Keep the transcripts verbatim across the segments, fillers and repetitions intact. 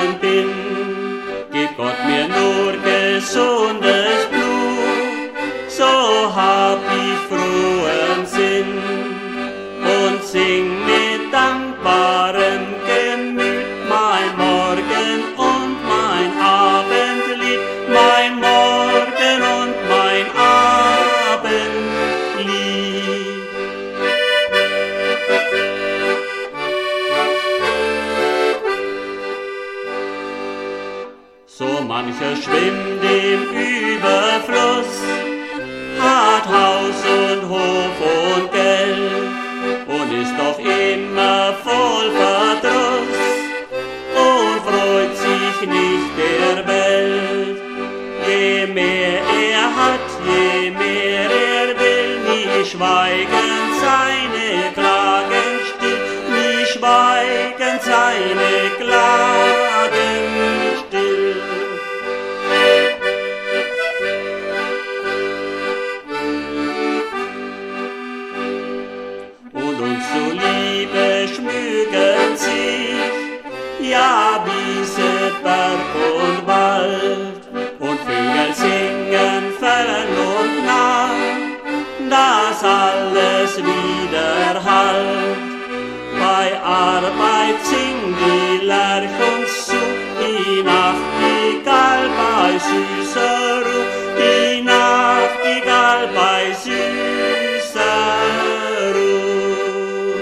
geboren bin. Gib Gott mir nur gesundes Blut, so hab ich frohen Sinn und sing mit dankbarem Gemüt mein Morgen und mein Abendlied, mein Morgen und mein Abendlied. So mancher schwimmt im Überfluss, hat Haus und Hof und Geld und ist doch immer voll Verdruss und freut sich nicht der Welt. Je mehr er hat, je mehr er will, nie schweigen seine Klagen still, nie schweigen seine Klagen still. Und uns zuliebe schmücken sich, ja, Wiese, Berg und Wald, und Vögel singen fern und nah, dass alles wieder hallt. Bei Arbeit singt die Lerch uns zu, die Nachtigall bei süßer Ruh, die Nachtigall bei süßer Ruh.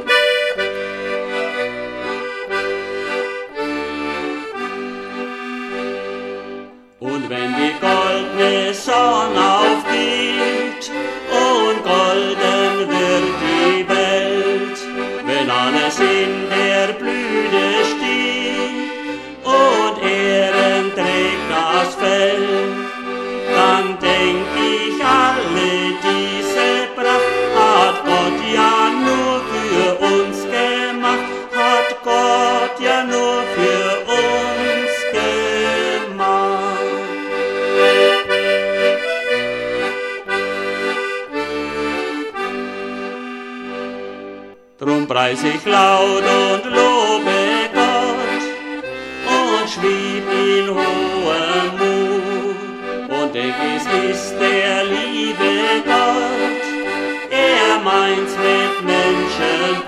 Und wenn die goldene Sonne aufgeht und golden wird die Welt, wenn alles in der Blüte steht und Ehren trägt das Feld, dann denk ich, alle diese Pracht hat Gott ja nur für uns gemacht, hat Gott ja nur für uns gemacht. Drum preis ich laut und lobe Gott und schwieb in hohem Mut und denk, es ist der liebe Gott, er meint's mit Menschen